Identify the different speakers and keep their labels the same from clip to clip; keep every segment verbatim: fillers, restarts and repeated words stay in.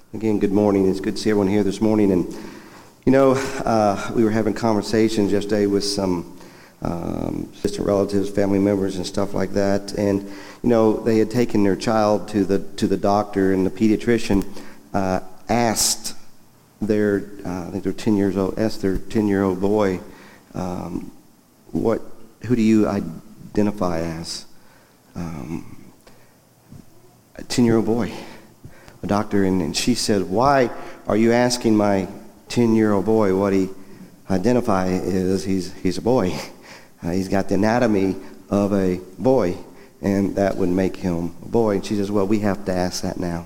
Speaker 1: Again, good morning. It's good to see everyone here this morning. And, you know, uh, we were having conversations yesterday with some um, distant relatives, family members, and stuff like that. And, you know, they had taken their child to the to the doctor, and the pediatrician uh, asked their, uh, I think they're ten years old, asked their ten-year-old boy, um, what, who do you identify as? Um, a ten-year-old boy. A doctor, and, and she said, why are you asking my ten-year-old boy what he identify is? He's he's a boy. Uh, he's got the anatomy of a boy, and that would make him a boy. And she says, well, we have to ask that now.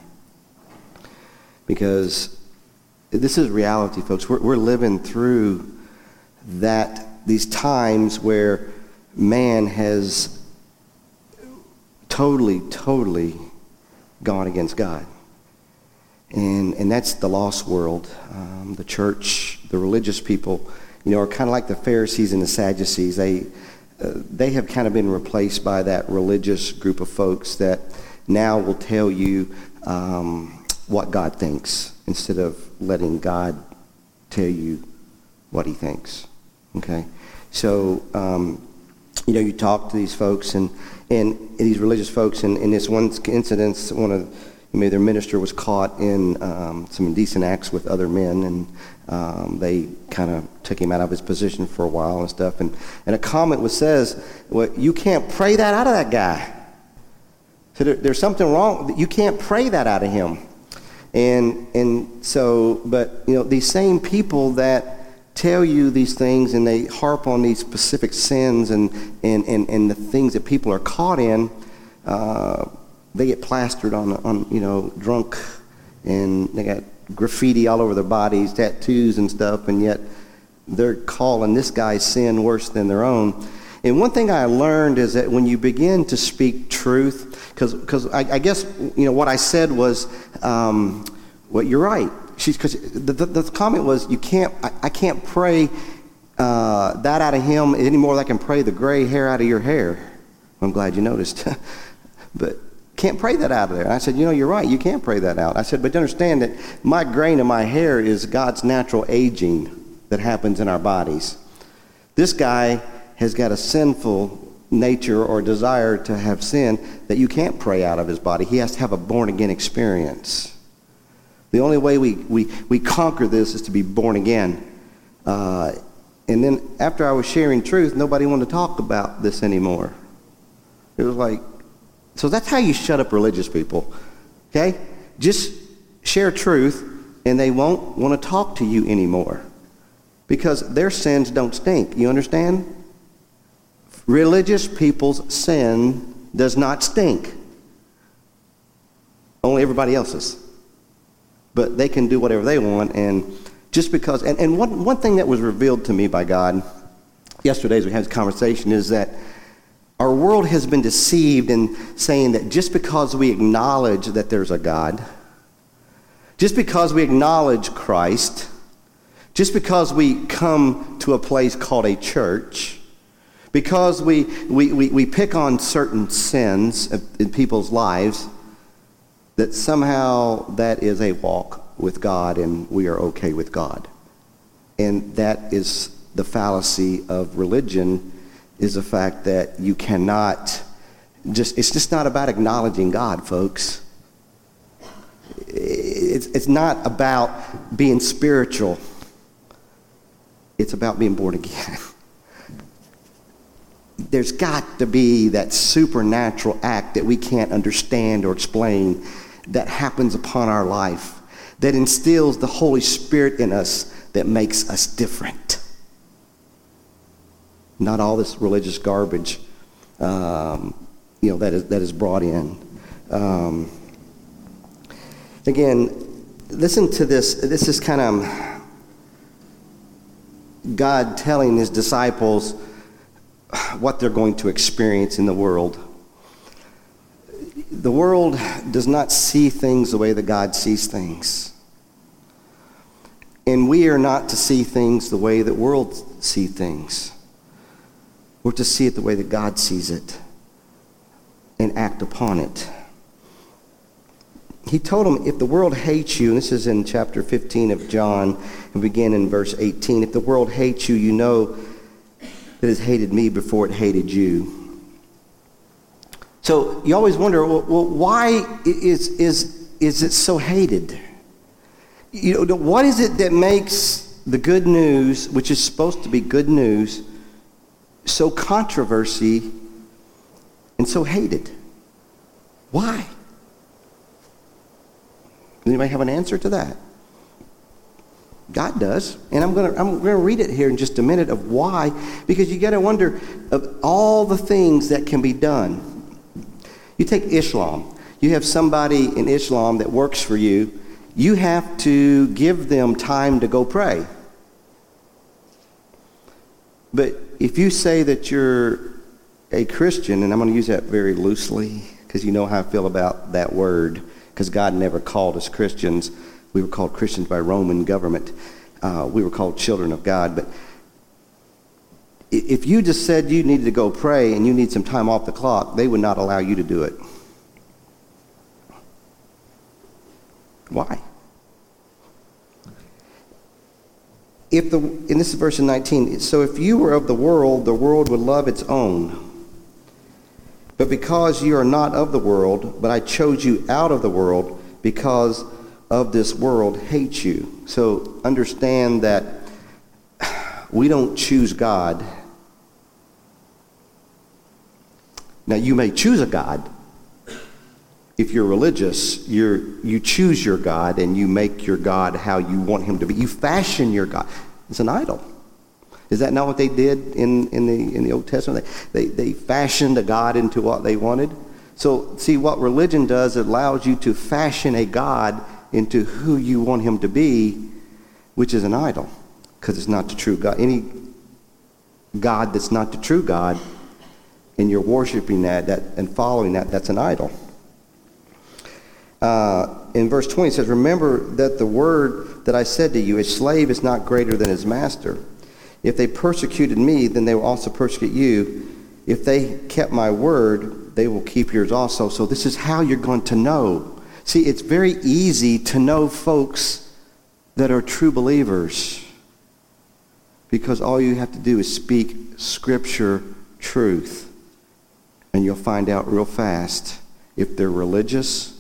Speaker 1: Because this is reality, folks. We're, we're living through that, these times where man has totally, totally gone against God. And and that's the lost world. Um, the church, the religious people, you know, are kind of like the Pharisees and the Sadducees. They uh, they have kind of been replaced by that religious group of folks that now will tell you um, what God thinks instead of letting God tell you what He thinks. Okay, so um, you know, you talk to these folks and and, and these religious folks, and in this one incident, one of Maybe their minister was caught in um, some indecent acts with other men, and um, they kind of took him out of his position for a while and stuff. And, and a comment was says, well, you can't pray that out of that guy. So there, there's something wrong. You can't pray that out of him. And and so, but you know, these same people that tell you these things and they harp on these specific sins and and, and, and the things that people are caught in, uh, they get plastered on, on, you know, drunk, and they got graffiti all over their bodies, tattoos and stuff, and yet they're calling this guy's sin worse than their own. And one thing I learned is that when you begin to speak truth, because because I, I guess, you know, what I said was, um, well, you're right. She's because the, the, the comment was, you can't, I, I can't pray uh, that out of him any more than I can pray the gray hair out of your hair. I'm glad you noticed, but. Can't pray that out of there. I said, you know, you're right. You can't pray that out. I said, but understand that my grain in my hair is God's natural aging that happens in our bodies. This guy has got a sinful nature or desire to have sin that you can't pray out of his body. He has to have a born-again experience. The only way we, we, we conquer this is to be born again. Uh, and then after I was sharing truth, nobody wanted to talk about this anymore. It was like, so that's how you shut up religious people, okay? Just share truth, and they won't want to talk to you anymore because their sins don't stink. You understand? Religious people's sin does not stink. Only everybody else's. But they can do whatever they want, and just because, and, and one, one thing that was revealed to me by God yesterday as we had this conversation is that our world has been deceived in saying that just because we acknowledge that there's a God, just because we acknowledge Christ, just because we come to a place called a church, because we we, we, we pick on certain sins in people's lives, that somehow that is a walk with God and we are okay with God. And that is the fallacy of religion, is the fact that you cannot just, it's just not about acknowledging God, folks. It's, it's not about being spiritual. It's about being born again. There's got to be that supernatural act that we can't understand or explain that happens upon our life, that instills the Holy Spirit in us that makes us different. Not all this religious garbage, um, you know, that is that is brought in. Um, again, listen to this. This is kind of God telling His disciples what they're going to experience in the world. The world does not see things the way that God sees things. And we are not to see things the way that world see things. We're to see it the way that God sees it and act upon it. he told them, if the world hates you, and this is in chapter fifteen of John, and begin in verse eighteen, if the world hates you, you know that it has hated me before it hated you. So you always wonder, well, well why is, is, is it so hated? You know, what is it that makes the good news, which is supposed to be good news, so controversy and so hated? Why? Anybody have an answer to that? God does. And I'm going to I'm going to read it here in just a minute of why, because you got to wonder of all the things that can be done. You take Islam. You have somebody in Islam that works for you. You have to give them time to go pray. But if you say that you're a Christian, and I'm going to use that very loosely because you know how I feel about that word, because God never called us Christians. We were called Christians by Roman government. Uh, we were called children of God. But if you just said you needed to go pray and you need some time off the clock, they would not allow you to do it. Why? If the, and this is verse nineteen, so if you were of the world, the world would love its own. But because you are not of the world, but I chose you out of the world, because of this world hates you. So understand that we don't choose God. Now you may choose a God. If you're religious, you're, you choose your God and you make your God how you want him to be. You fashion your God. It's an idol. Is that not what they did in, in, the, in the Old Testament? They, they, they fashioned a God into what they wanted. So see, what religion does, it allows you to fashion a God into who you want him to be, which is an idol, because it's not the true God. Any God that's not the true God, and you're worshiping that, that and following that, that's an idol. Uh, in verse twenty it says, remember that the word that I said to you, a slave is not greater than his master. If they persecuted me, then they will also persecute you. If they kept my word, they will keep yours also. So this is how you're going to know. See, it's very easy to know folks that are true believers, because all you have to do is speak Scripture truth, and you'll find out real fast if they're religious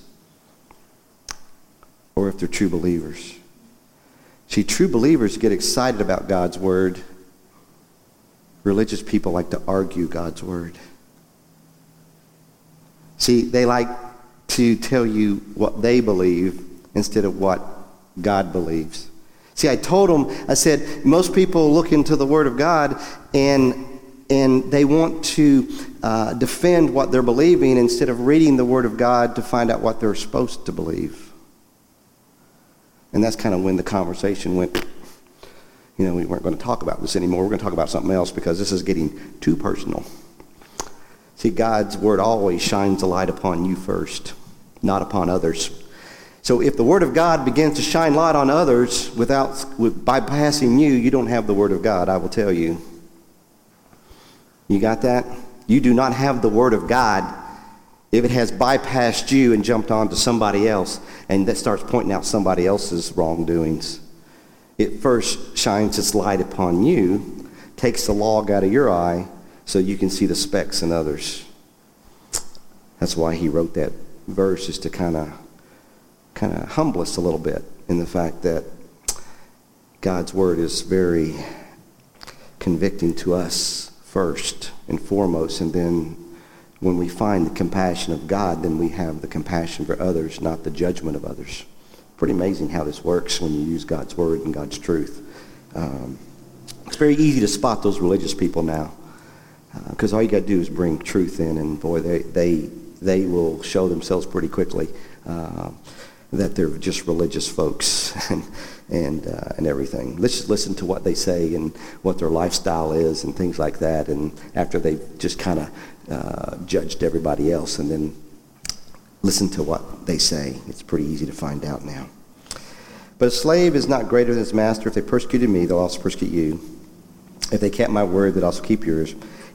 Speaker 1: or if they're true believers. See, true believers get excited about God's word. Religious people like to argue God's word. See, they like to tell you what they believe instead of what God believes. See, I told them, I said, most people look into the Word of God and and they want to uh, defend what they're believing instead of reading the Word of God to find out what they're supposed to believe. And that's kind of when the conversation went, you know, we weren't going to talk about this anymore. We're going to talk about something else because this is getting too personal. See, God's Word always shines a light upon you first, not upon others. So if the Word of God begins to shine light on others without with, bypassing you, you don't have the Word of God, I will tell you. You got that? You do not have the Word of God if it has bypassed you and jumped on to somebody else and that starts pointing out somebody else's wrongdoings. It first shines its light upon you, takes the log out of your eye so you can see the specks in others. That's why he wrote that verse, is to kind of kind of humble us a little bit in the fact that God's word is very convicting to us first and foremost, and then when we find the compassion of God, then we have the compassion for others, not the judgment of others. Pretty amazing how this works when you use God's word and God's truth. Um, it's very easy to spot those religious people now, because uh, all you got to do is bring truth in, and boy, they they they will show themselves pretty quickly uh, that they're just religious folks and and uh, and everything. Let's just listen to what they say and what their lifestyle is and things like that. And after they've just kind of uh, judged everybody else, and then listen to what they say. It's pretty easy to find out now. But a slave is not greater than his master. If they persecuted me, they'll also persecute you. If they kept my word, they'll also keep yours.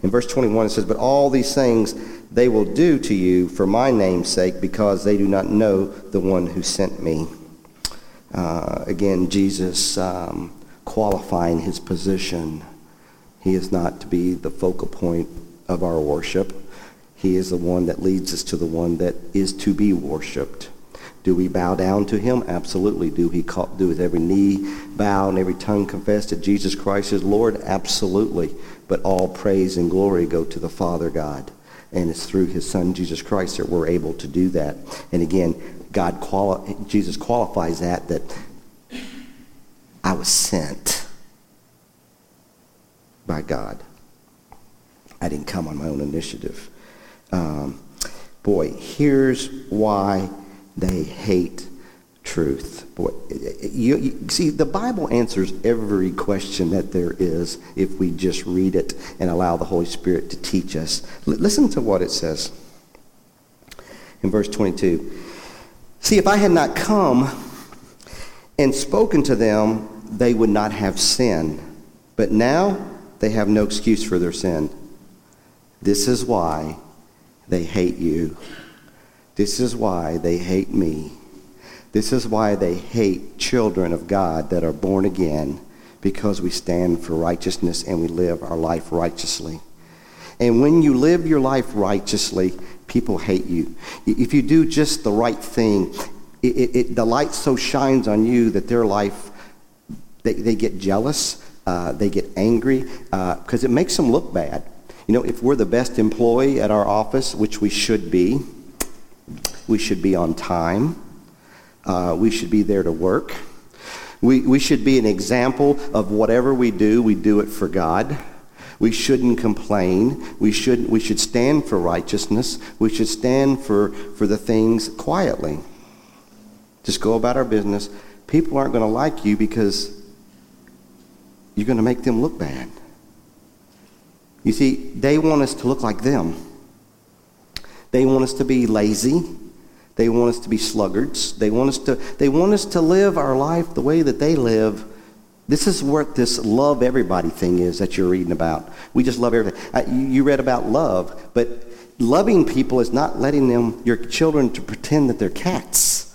Speaker 1: In verse twenty-one it says, but all these things they will do to you for my name's sake, because they do not know the one who sent me. Uh, again, Jesus um, qualifying his position. He is not to be the focal point of our worship. He is the one that leads us to the one that is to be worshiped. Do we bow down to him? Absolutely. Do he call, do with every knee bow and every tongue confess that Jesus Christ is Lord? Absolutely. But all praise and glory go to the Father God. And it's through his Son, Jesus Christ, that we're able to do that. And again, God quali- Jesus qualifies that, that I was sent by God. I didn't come on my own initiative. Um, boy, here's why they hate truth. Boy, you, you see, the Bible answers every question that there is if we just read it and allow the Holy Spirit to teach us. L- listen to what it says in verse twenty-two. See, if I had not come and spoken to them, they would not have sinned. But now they have no excuse for their sin. This is why they hate you. This is why they hate me. This is why they hate children of God that are born again, because we stand for righteousness and we live our life righteously. And when you live your life righteously, people hate you. If you do just the right thing, it, it, it, the light so shines on you that their life, they, they get jealous, uh, they get angry, because uh, it makes them look bad. You know, if we're the best employee at our office, which we should be, we should be on time. Uh, we should be there to work. We, we should be an example of whatever we do, we do it for God. We shouldn't complain. We should, we should stand for righteousness. We should stand for, for the things quietly. Just go about our business. People aren't going to like you because you're going to make them look bad. You see, they want us to look like them. They want us to be lazy. They want us to be sluggards. They want us to, they want us to live our life the way that they live. This is what this love everybody thing is that you're reading about. We just love everything. Uh, you, you read about love, but loving people is not letting them, your children, to pretend that they're cats.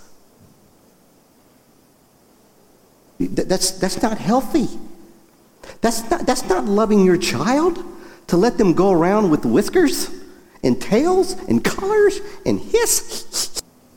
Speaker 1: That's, that's not healthy. That's not, that's not loving your child, to let them go around with whiskers and tails and collars and hiss.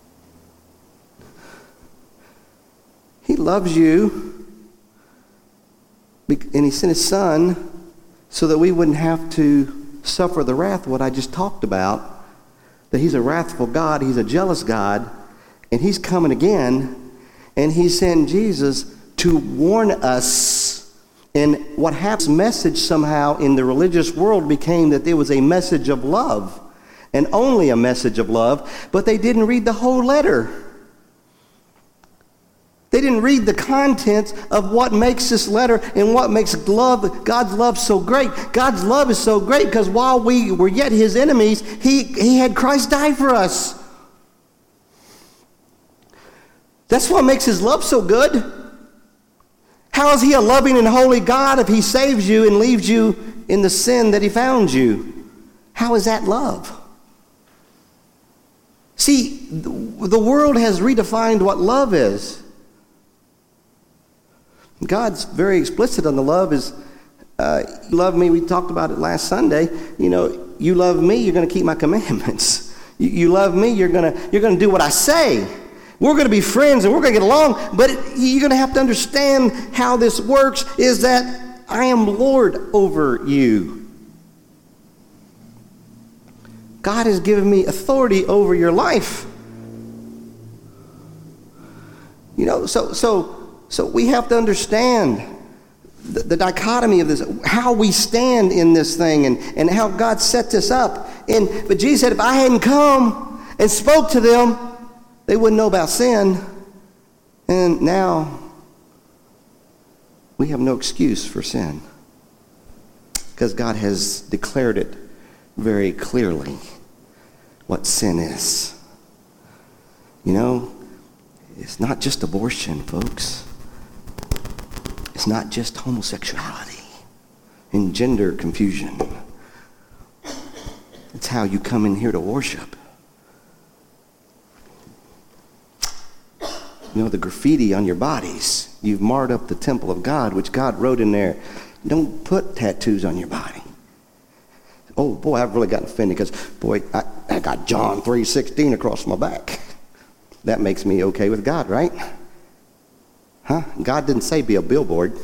Speaker 1: He loves you, and he sent his son so that we wouldn't have to suffer the wrath, what I just talked about, that he's a wrathful God, he's a jealous God, and he's coming again, and he sent Jesus to warn us. And what happens, message somehow in the religious world became that there was a message of love, and only a message of love, but they didn't read the whole letter. They didn't read the contents of what makes this letter and what makes love, God's love so great. God's love is so great because while we were yet his enemies, he, he had Christ die for us. That's what makes his love so good. How is he a loving and holy God if he saves you and leaves you in the sin that he found you? How is that love? See, the world has redefined what love is. God's very explicit on the love is, uh, you love me, we talked about it last Sunday, you know, you love me, you're going to keep my commandments. You, you love me, you're going to you're going to do what I say. We're going to be friends and we're going to get along, but it, you're going to have to understand how this works is that I am Lord over you. God has given me authority over your life. You know, so so so we have to understand the, the dichotomy of this, how we stand in this thing and, and how God set this up. And but Jesus said, if I hadn't come and spoke to them, they wouldn't know about sin. And now we have no excuse for sin because God has declared it very clearly what sin is. You know, it's not just abortion, folks. It's not just homosexuality and gender confusion. That's how you come in here to worship. You know, the graffiti on your bodies. You've marred up the temple of God, which God wrote in there. Don't put tattoos on your body. Oh, boy, I've really gotten offended because, boy, I, I got John three sixteen across my back. That makes me okay with God, right? Huh? God didn't say be a billboard.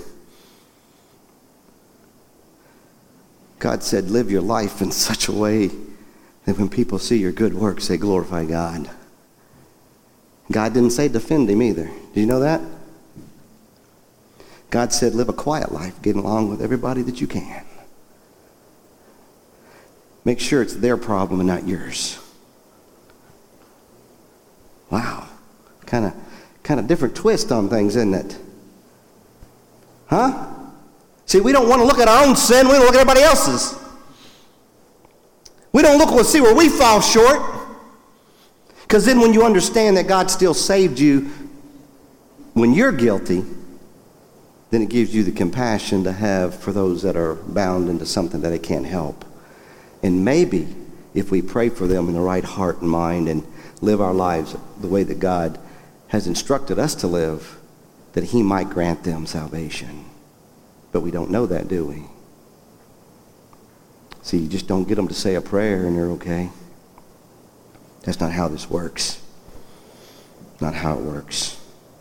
Speaker 1: God said live your life in such a way that when people see your good works, they glorify God. God didn't say defend him either. Do you know that? God said live a quiet life, getting along with everybody that you can. Make sure it's their problem and not yours. Wow. Kind of kind of different twist on things, isn't it? Huh? See, we don't want to look at our own sin. We don't look at everybody else's. We don't look and see where we fall short. Because then when you understand that God still saved you when you're guilty, then it gives you the compassion to have for those that are bound into something that they can't help. And maybe if we pray for them in the right heart and mind and live our lives the way that God has instructed us to live, that he might grant them salvation. But we don't know that, do we? See, you just don't get them to say a prayer and you're okay. That's not how this works. Not how it works.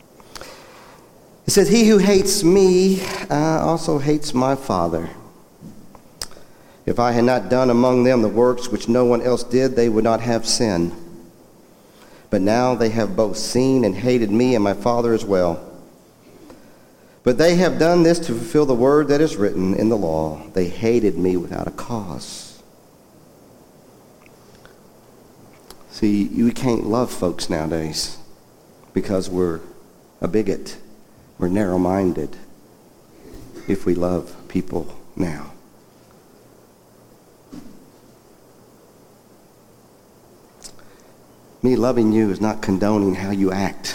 Speaker 1: It says, he who hates me uh, also hates my Father. If I had not done among them the works which no one else did, they would not have sin. But now they have both seen and hated me and my Father as well. But they have done this to fulfill the word that is written in the law. They hated me without a cause. See, you can't love folks nowadays because we're a bigot. We're narrow-minded if we love people now. Me loving you is not condoning how you act.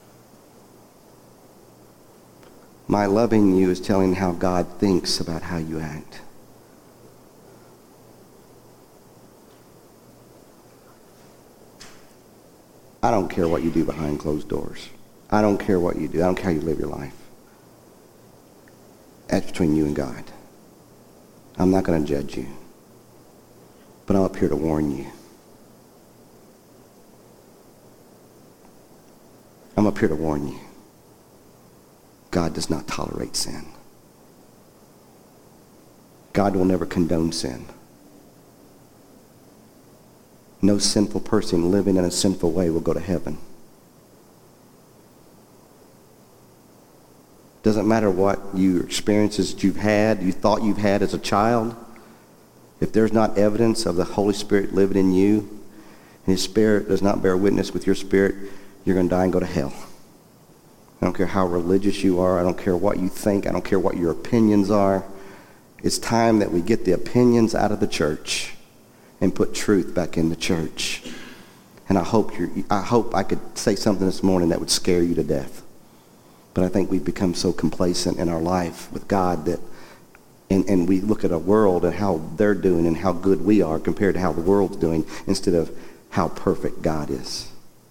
Speaker 1: My loving you is telling how God thinks about how you act. I don't care what you do behind closed doors. I don't care what you do. I don't care how you live your life. That's between you and God. I'm not going to judge you. But I'm up here to warn you. I'm up here to warn you. God does not tolerate sin. God will never condone sin. No sinful person living in a sinful way will go to heaven. Doesn't matter what your experiences that you've had, you thought you've had as a child. If there's not evidence of the Holy Spirit living in you, and his Spirit does not bear witness with your spirit, you're going to die and go to hell. I don't care how religious you are. I don't care what you think. I don't care what your opinions are. It's time that we get the opinions out of the church and put truth back in the church. And I hope you're, I hope I could say something this morning that would scare you to death. But I think we've become so complacent in our life with God that, and, and we look at a world and how they're doing and how good we are compared to how the world's doing instead of how perfect God is.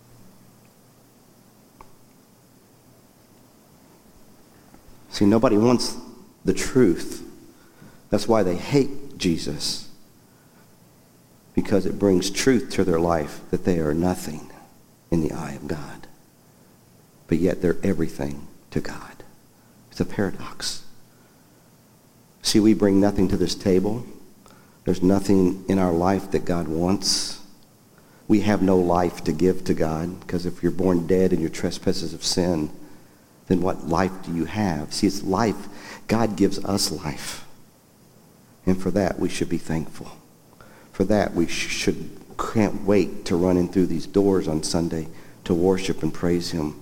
Speaker 1: See, nobody wants the truth. That's why they hate Jesus. Because it brings truth to their life that they are nothing in the eye of God. But yet they're everything to God. It's a paradox. See, we bring nothing to this table. There's nothing in our life that God wants. We have no life to give to God, because if you're born dead in your trespasses of sin, then what life do you have? See, it's life. God gives us life. And for that, we should be thankful. For that, we should can't wait to run in through these doors on Sunday to worship and praise him.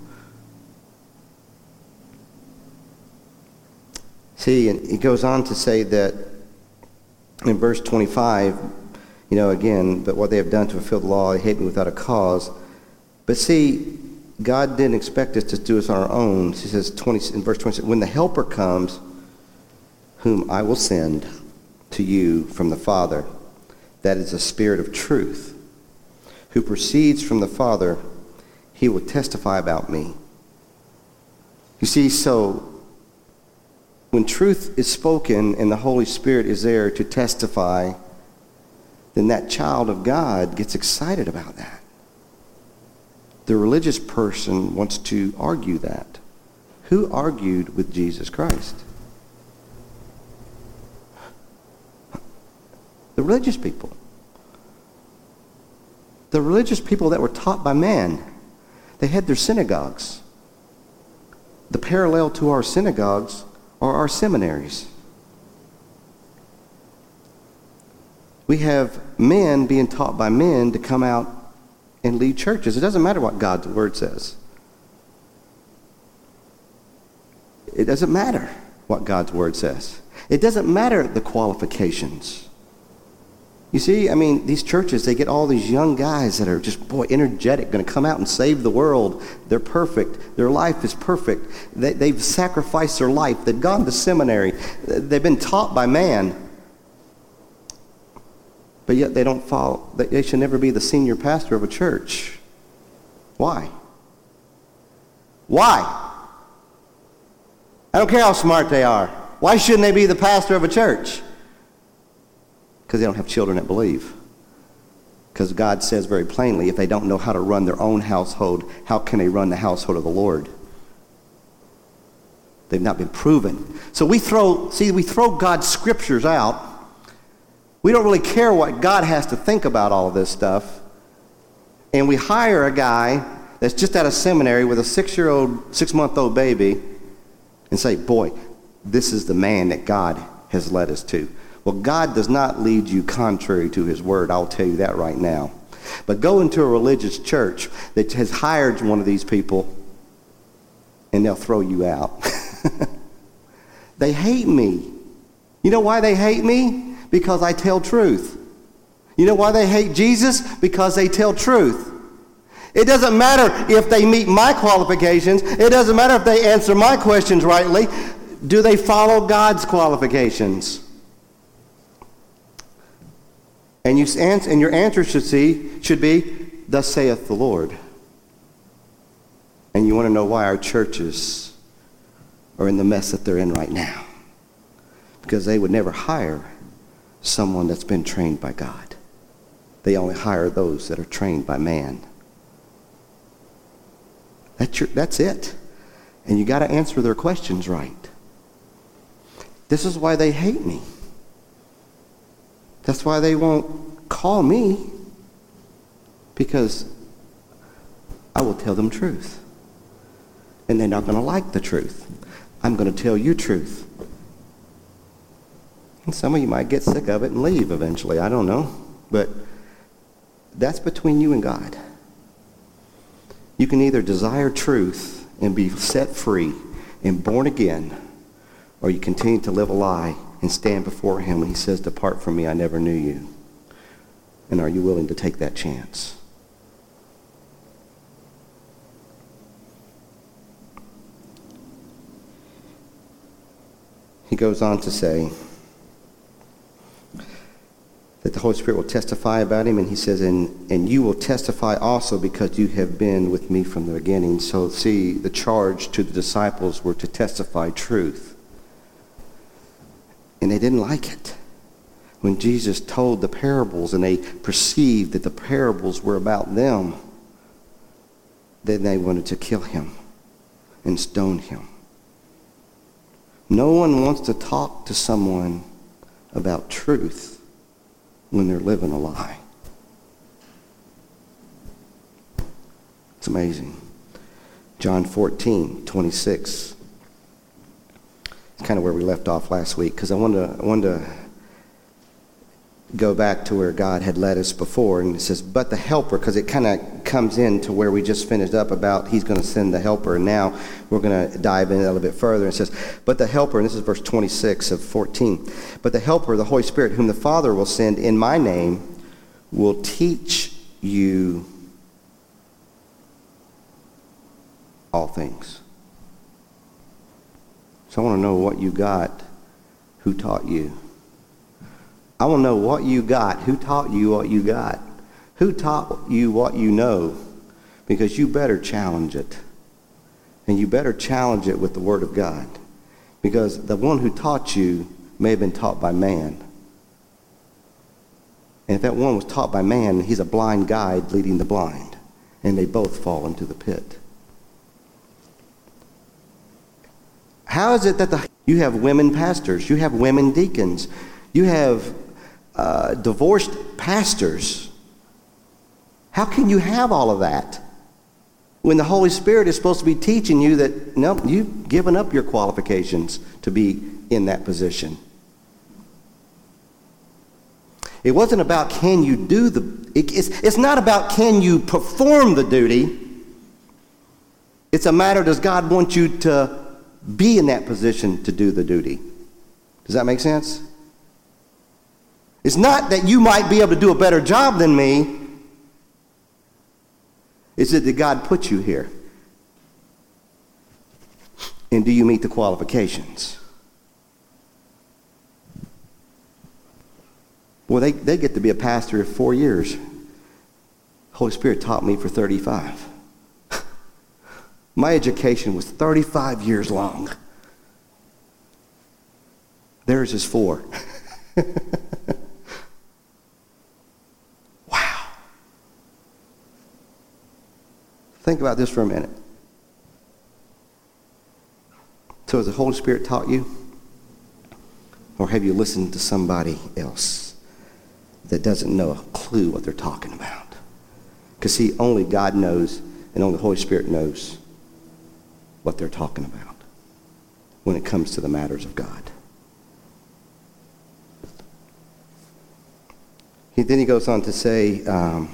Speaker 1: See, and he goes on to say that in verse twenty-five, you know, again, but what they have done to fulfill the law, they hate me without a cause. But see, God didn't expect us to do this on our own. He says twenty, in verse twenty-six, when the Helper comes, whom I will send to you from the Father, that is the Spirit of truth, who proceeds from the Father. He will testify about me. You see, so when truth is spoken and the Holy Spirit is there to testify, then that child of God gets excited about that. The religious person wants to argue that. Who argued with Jesus Christ? The religious people. The religious people that were taught by man. They had their synagogues. The parallel to our synagogues are our seminaries. We have men being taught by men to come out and lead churches. It doesn't matter what God's word says. It doesn't matter what God's word says. It doesn't matter the qualifications. You see, I mean, these churches, they get all these young guys that are just, boy, energetic, going to come out and save the world. They're perfect. Their life is perfect. They, they've sacrificed their life. They've gone to seminary. They've been taught by man. But yet they don't follow. They should never be the senior pastor of a church. Why? Why? I don't care how smart they are. Why shouldn't they be the pastor of a church? Because they don't have children that believe. Because God says very plainly, if they don't know how to run their own household, how can they run the household of the Lord? They've not been proven. So we throw, see, we throw God's scriptures out. We don't really care what God has to think about all of this stuff. And we hire a guy that's just out of seminary with a six-year-old, six-month-old baby and say, boy, this is the man that God has led us to. Well, God does not lead you contrary to his word. I'll tell you that right now. But go into a religious church that has hired one of these people and they'll throw you out. They hate me. You know why they hate me? Because I tell truth. You know why they hate Jesus? Because they tell truth. It doesn't matter if they meet my qualifications. It doesn't matter if they answer my questions rightly. Do they follow God's qualifications? And, you answer, and your answer should, see, should be, thus saith the Lord. And you want to know why our churches are in the mess that they're in right now. Because they would never hire someone that's been trained by God. They only hire those that are trained by man. That's, your, that's it. And you got to answer their questions right. This is why they hate me. That's why they won't call me, because I will tell them truth. And they're not going to like the truth. I'm going to tell you truth. And some of you might get sick of it and leave eventually. I don't know. But that's between you and God. You can either desire truth and be set free and born again, or you continue to live a lie and stand before him when he says, depart from me, I never knew you. And are you willing to take that chance? He goes on to say that the Holy Spirit will testify about him, and he says, and, and you will testify also because you have been with me from the beginning. So see, the charge to the disciples were to testify truth. And they didn't like it. When Jesus told the parables and they perceived that the parables were about them, then they wanted to kill him and stone him. No one wants to talk to someone about truth when they're living a lie. It's amazing. John fourteen, twenty-six. It's kind of where we left off last week, because I wanted to, I wanted to go back to where God had led us before. And it says, but the helper, because it kind of comes into where we just finished up about he's going to send the helper. And now we're going to dive in a little bit further. It says, but the helper, and this is verse twenty-six of fourteen, but the helper, the Holy Spirit, whom the Father will send in my name, will teach you all things. So I want to know what you got, who taught you. I want to know what you got. Who taught you what you got? Who taught you what you know? Because you better challenge it. And you better challenge it with the Word of God. Because the one who taught you may have been taught by man. And if that one was taught by man, he's a blind guide leading the blind. And they both fall into the pit. How is it that the, you have women pastors, you have women deacons, you have uh, divorced pastors? How can you have all of that when the Holy Spirit is supposed to be teaching you that, no, you've given up your qualifications to be in that position? It wasn't about can you do the, it, it's, it's not about can you perform the duty. It's a matter, does God want you to be in that position to do the duty? Does that make sense? It's not that you might be able to do a better job than me. It's that did God put you here? And do you meet the qualifications? Well, they, they get to be a pastor for four years. Holy Spirit taught me for thirty-five. My education was thirty-five years long. Theirs is four. Wow. Think about this for a minute. So has the Holy Spirit taught you? Or have you listened to somebody else that doesn't know a clue what they're talking about? Because see, only God knows and only the Holy Spirit knows what they're talking about when it comes to the matters of God. He, then he goes on to say, um,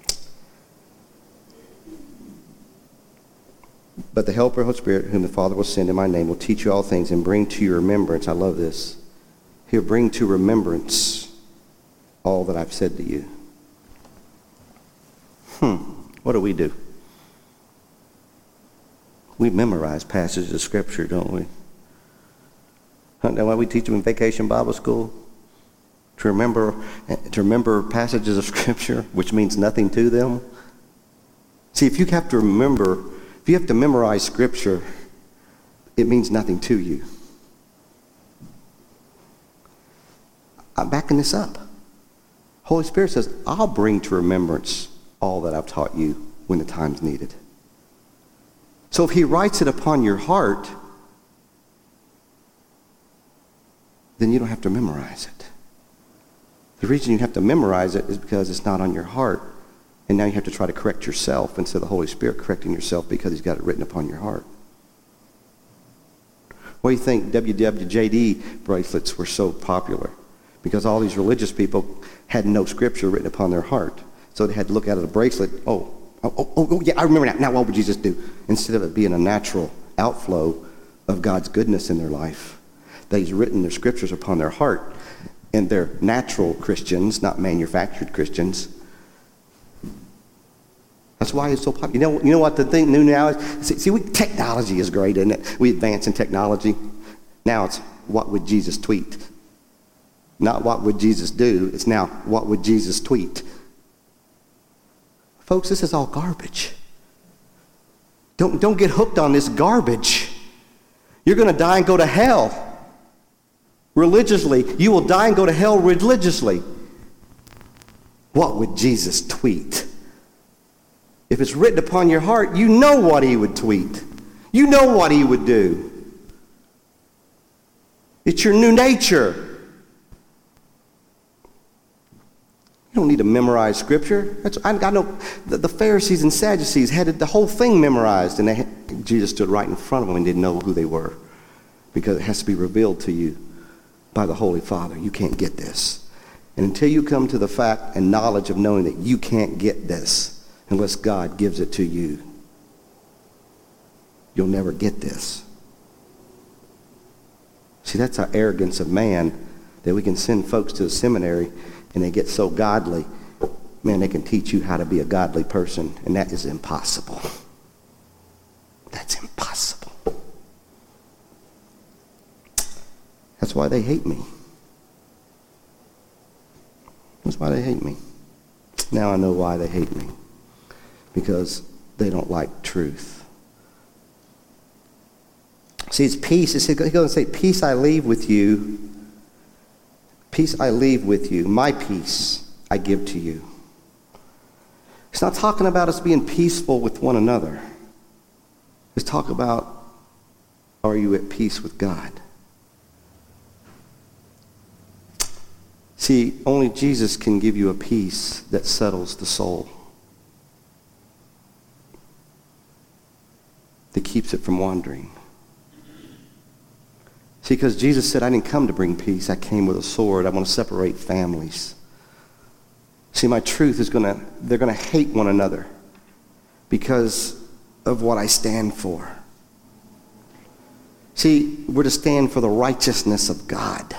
Speaker 1: but the Helper, Holy Spirit, whom the Father will send in my name, will teach you all things and bring to your remembrance. I love this. He'll bring to remembrance all that I've said to you. Hmm. What do we do? We memorize passages of Scripture, don't we? Isn't that why we teach them in Vacation Bible School? To remember, to remember passages of Scripture, which means nothing to them. See, if you have to remember, if you have to memorize Scripture, it means nothing to you. I'm backing this up. Holy Spirit says, I'll bring to remembrance all that I've taught you when the time's needed. So if he writes it upon your heart, then you don't have to memorize it. The reason you have to memorize it is because it's not on your heart. And now you have to try to correct yourself instead of the Holy Spirit correcting yourself because he's got it written upon your heart. Why do you think W W J D bracelets were so popular? Because all these religious people had no Scripture written upon their heart. So they had to look at a bracelet, oh, oh, oh, oh, yeah, I remember now. Now what would Jesus do? Instead of it being a natural outflow of God's goodness in their life, that he's written their Scriptures upon their heart. And they're natural Christians, not manufactured Christians. That's why it's so popular. You know, you know what the thing new now is? See, see we, technology is great, isn't it? We advance in technology. Now it's, what would Jesus tweet? Not what would Jesus do. It's now, what would Jesus tweet? Folks, this is all garbage. Don't, don't get hooked on this garbage. You're going to die and go to hell. Religiously, you will die and go to hell religiously. What would Jesus tweet? If it's written upon your heart, you know what he would tweet. You know what he would do. It's your new nature. You don't need to memorize Scripture. That's, I, I know the, the Pharisees and Sadducees had the whole thing memorized, and they had, Jesus stood right in front of them and didn't know who they were because it has to be revealed to you by the Holy Father. You can't get this. And until you come to the fact and knowledge of knowing that you can't get this unless God gives it to you, you'll never get this. See, that's our arrogance of man, that we can send folks to the seminary and they get so godly, man, they can teach you how to be a godly person, and that is impossible. That's impossible. That's why they hate me. That's why they hate me. Now I know why they hate me. Because they don't like truth. See, it's peace. It's, he goes and say, peace I leave with you. Peace I leave with you. My peace I give to you. It's not talking about us being peaceful with one another. It's talking about, are you at peace with God? See, only Jesus can give you a peace that settles the soul. That keeps it from wandering. See, because Jesus said, I didn't come to bring peace. I came with a sword. I want to separate families. See, my truth is going to, they're going to hate one another because of what I stand for. See, we're to stand for the righteousness of God.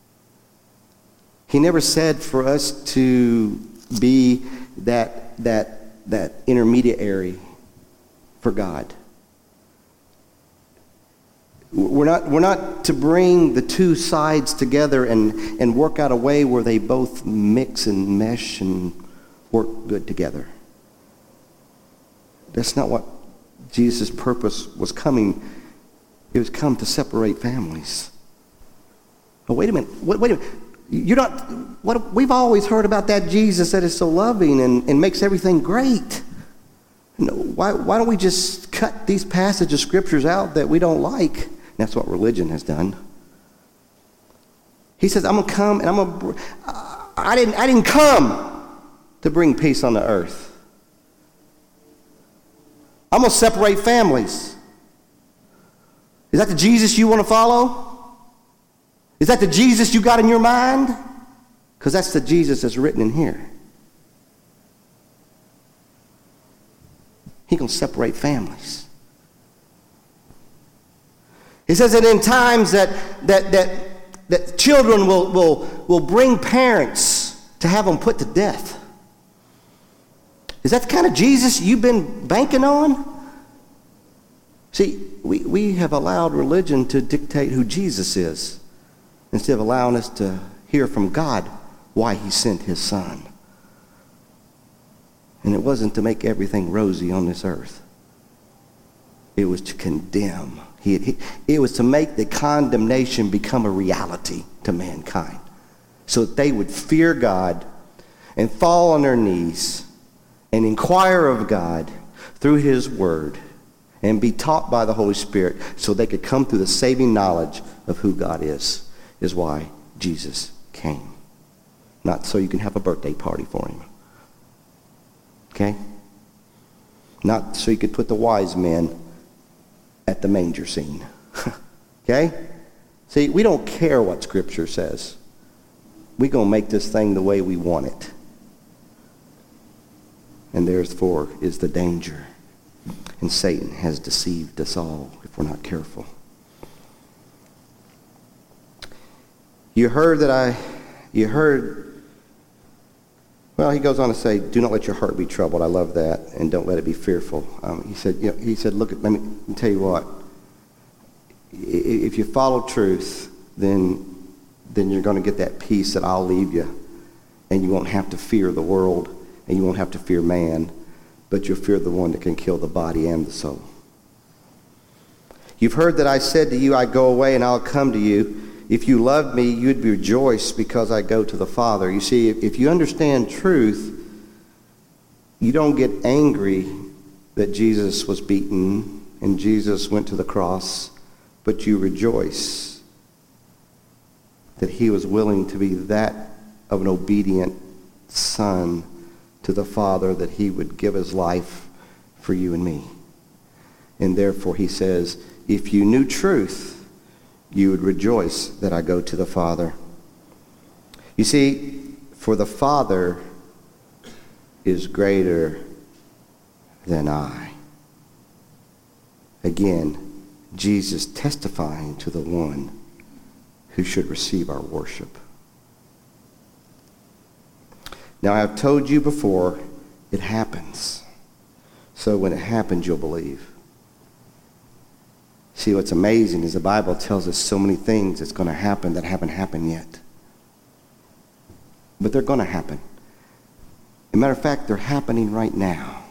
Speaker 1: He never said for us to be that, that, that intermediary for God. We're not, we're not to bring the two sides together and, and work out a way where they both mix and mesh and work good together. That's not what Jesus' purpose was coming. It was come to separate families. Oh, wait a minute. Wait, wait a minute. You're not, what, we've always heard about that Jesus that is so loving and, and makes everything great. No, why, why don't we just cut these passages of scriptures out that we don't like? And that's what religion has done. He says, I'm going to come and I'm going to, I didn't, I didn't come to bring peace on the earth. I'm going to separate families. Is that the Jesus you want to follow? Is that the Jesus you got in your mind? Because that's the Jesus that's written in here. He's going to separate families. He says that in times that that that, that children will, will, will bring parents to have them put to death. Is that the kind of Jesus you've been banking on? See, we, we have allowed religion to dictate who Jesus is instead of allowing us to hear from God why he sent his son. And it wasn't to make everything rosy on this earth. It was to condemn. He, he, it was to make the condemnation become a reality to mankind so that they would fear God and fall on their knees and inquire of God through his word and be taught by the Holy Spirit so they could come through the saving knowledge of who God is, is why Jesus came. Not so you can have a birthday party for him. Okay? Not so you could put the wise men at the manger scene. Okay? See, we don't care what Scripture says. We're going to make this thing the way we want it. And therefore is the danger. And Satan has deceived us all if we're not careful. You heard that I, you heard, well, he goes on to say, do not let your heart be troubled. I love that. And don't let it be fearful. Um, he said, you know, he said, look, let me tell you what. If you follow truth, then, then you're going to get that peace that I'll leave you. And you won't have to fear the world. And you won't have to fear man. But you'll fear the one that can kill the body and the soul. You've heard that I said to you, I go away and I'll come to you. If you loved me, you'd rejoice because I go to the Father. You see, if you understand truth, you don't get angry that Jesus was beaten and Jesus went to the cross, but you rejoice that he was willing to be that of an obedient son to the Father, that he would give his life for you and me. And therefore he says, if you knew truth, you would rejoice that I go to the Father. You see, for the Father is greater than I. Again, Jesus testifying to the one who should receive our worship. Now, I have told you before, it happens. So when it happens, you'll believe. See, what's amazing is the Bible tells us so many things that's going to happen that haven't happened yet. but they're going to happen. As a matter of fact, they're happening right now.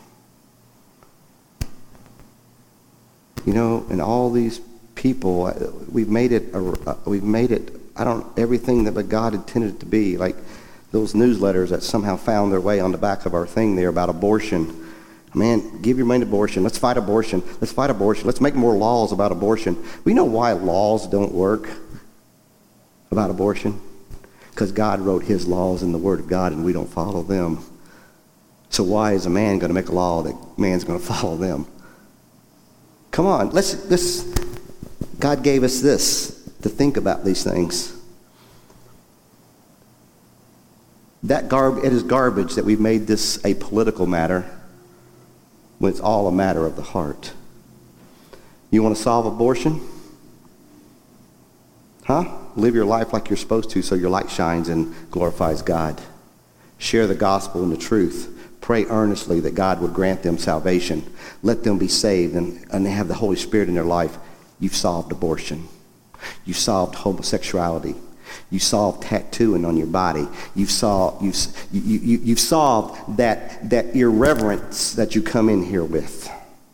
Speaker 1: You know, and all these people, we've made it, a, we've made it, I don't, everything that but God intended it to be, like those newsletters that somehow found their way on the back of our thing there about abortion. Man, give your money to abortion. Let's fight abortion. Let's fight abortion. Let's make more laws about abortion. We know why laws don't work about abortion. Because God wrote his laws in the Word of God and we don't follow them. So why is a man going to make a law that man's going to follow them? Come on, let's, let's, God gave us this to think about these things. That garb, it is garbage that we've made this a political matter when it's all a matter of the heart. You want to solve abortion? Huh? Live your life like you're supposed to so your light shines and glorifies God. Share the gospel and the truth. Pray earnestly that God would grant them salvation. Let them be saved and, and have the Holy Spirit in their life. You've solved abortion. You solved homosexuality. You solved tattooing on your body. You've solved, you've, you, you, you've solved that, that irreverence that you come in here with.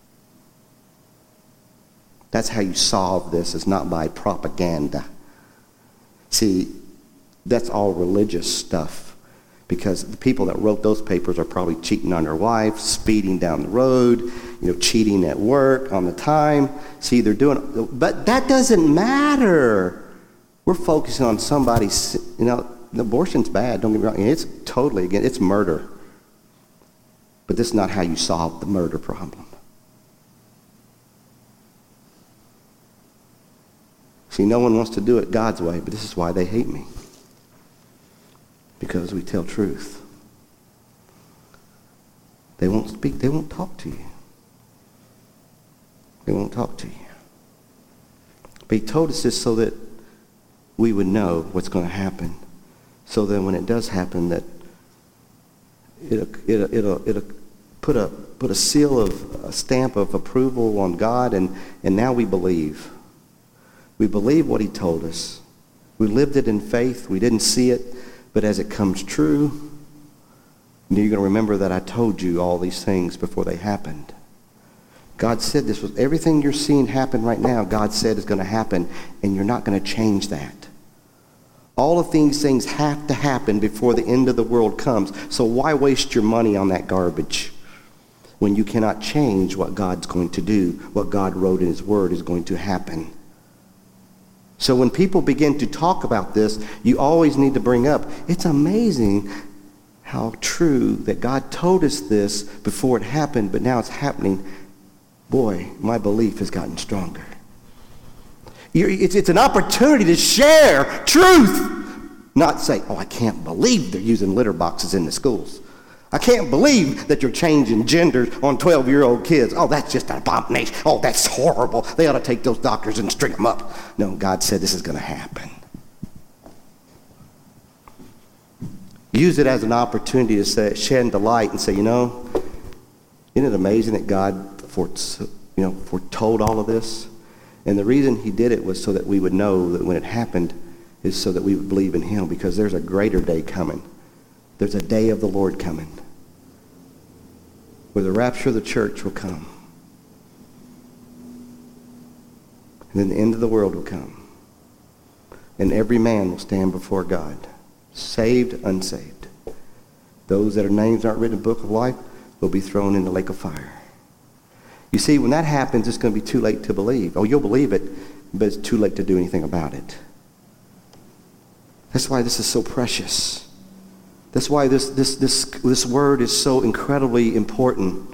Speaker 1: That's how you solve this. It's not by propaganda. See, that's all religious stuff. Because the people that wrote those papers are probably cheating on their wife, speeding down the road, you know, cheating at work on the time. See, they're doing, but that doesn't matter. We're focusing on somebody's, you know, abortion's bad, don't get me wrong. It's totally, again, it's murder. But this is not how you solve the murder problem. See, no one wants to do it God's way, but this is why they hate me. Because we tell truth. They won't speak, they won't talk to you. They won't talk to you. But he told us this so that we would know what's going to happen. So that when it does happen, that it'll, it'll, it'll, it'll put a put a seal of, a stamp of approval on God, and, and now we believe. We believe what he told us. We lived it in faith. We didn't see it. But as it comes true, you're going to remember that I told you all these things before they happened. God said this was everything you're seeing happen right now, God said is going to happen, and you're not going to change that. All of these things have to happen before the end of the world comes. So why waste your money on that garbage when you cannot change what God's going to do, what God wrote in his word is going to happen? So when people begin to talk about this, you always need to bring up, it's amazing how true that God told us this before it happened, but now it's happening. Boy, my belief has gotten stronger. It's, it's an opportunity to share truth, not say, oh, I can't believe they're using litter boxes in the schools. I can't believe that you're changing genders on twelve-year-old kids. Oh, that's just an abomination. Oh, that's horrible. They ought to take those doctors and string them up. No, God said this is going to happen. Use it as an opportunity to say, shed the light and say, you know, isn't it amazing that God fore, you know, foretold all of this? And the reason he did it was so that we would know that when it happened is so that we would believe in him, because there's a greater day coming. There's a day of the Lord coming where the rapture of the church will come. And then the end of the world will come. And every man will stand before God, saved, unsaved. Those that their names aren't written in the book of life will be thrown in the lake of fire. You see, when that happens, it's going to be too late to believe. Oh, you'll believe it, but it's too late to do anything about it. That's why this is so precious. That's why this, this, this, this word is so incredibly important.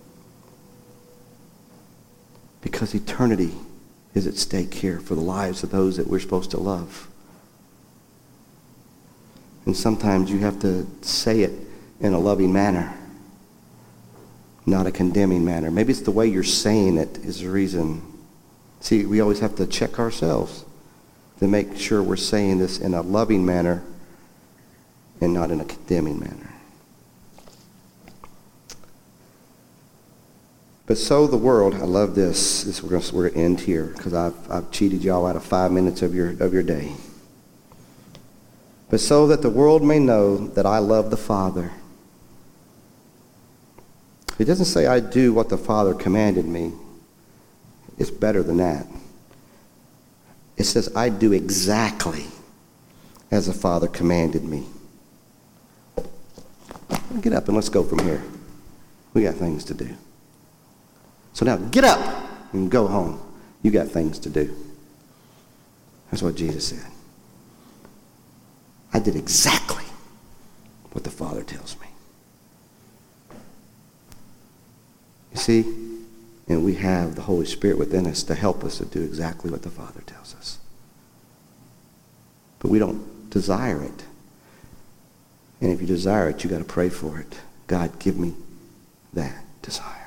Speaker 1: Because eternity is at stake here for the lives of those that we're supposed to love. And sometimes you have to say it in a loving manner, not a condemning manner. Maybe it's the way you're saying it is the reason. See, we always have to check ourselves to make sure we're saying this in a loving manner and not in a condemning manner. But so the world, I love this. This we're going to, we're going to end here because I've I've cheated y'all out of five minutes of your of your day. but so that the world may know that I love the Father. It doesn't say I do what the Father commanded me. It's better than that. It says I do exactly as the Father commanded me. Get up and let's go from here. We got things to do. So now get up and go home. You got things to do. That's what Jesus said. I did exactly what the Father tells me. You see, and we have the Holy Spirit within us to help us to do exactly what the Father tells us. But we don't desire it. And if you desire it, you got to pray for it. God, give me that desire.